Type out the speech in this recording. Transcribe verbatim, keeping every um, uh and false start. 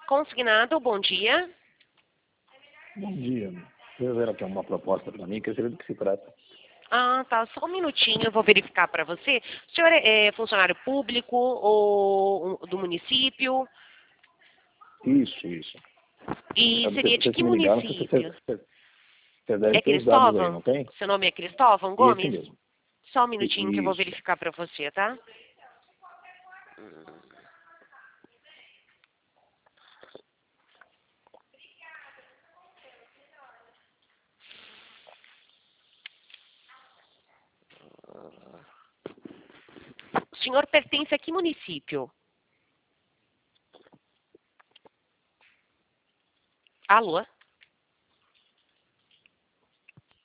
Consignado, bom dia. Bom dia. Eu ver aqui uma proposta para mim, que eu sei do que se trata. Ah, tá. Só um minutinho, eu vou verificar para você. O senhor é, é funcionário público ou do município? Isso, isso. E Sabe, seria de vocês que me ligaram, vocês, município? vocês, vocês devem É ter os dados aí, não Cristóvão? tem? Seu nome é Cristóvão E esse Gomes? mesmo. Só um I- minutinho que eu vou Isso. verificar para você, tá? O senhor pertence a que município? Alô?